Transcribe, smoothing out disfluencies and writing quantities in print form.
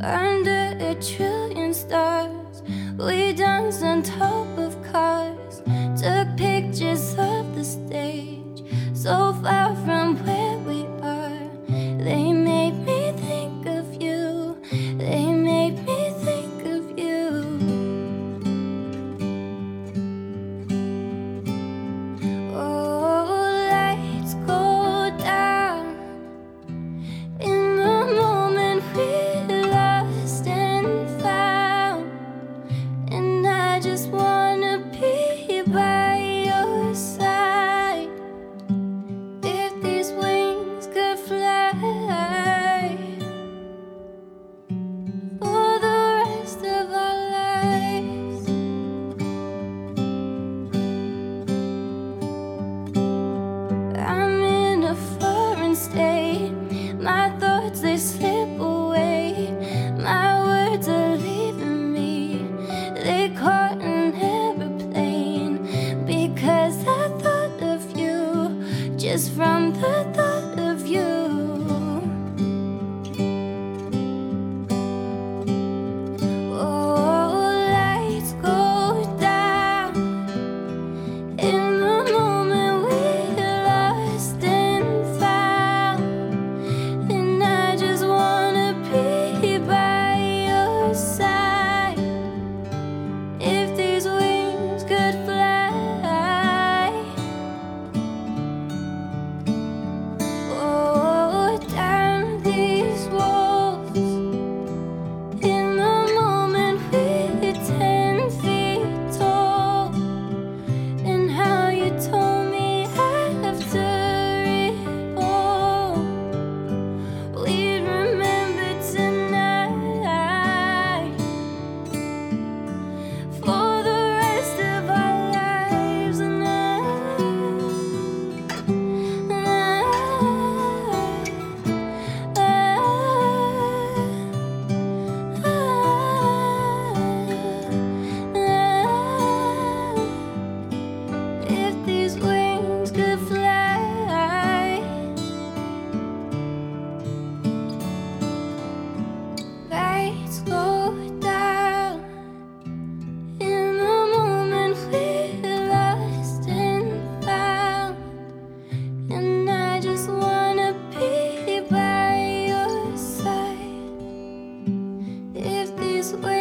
Under a trillion stars, we danced on top of cars, took pictures of the stage, so far from where we are. They made me think of you, they made me think of you. Oh, lights go down in the moment we lost and found, and I just wanna be by your side. If these wings could fly for the rest of our lives. I'm in a foreign state, my thoughts they slip away, my words are leaving me, they caught an aeroplane, because I thought of you, just from the thought of you. Oh, lights go down in the moment we lost and found, and I just wanna be by your side. If these wings could fly, oh, down these walls, in the moment we're 10 feet tall, and how you told me after it all, we'd remember tonight for the rest of our lives. And if these wings could fly, lights go down in the moment we lost and found, and I just wanna be by your side. If these wings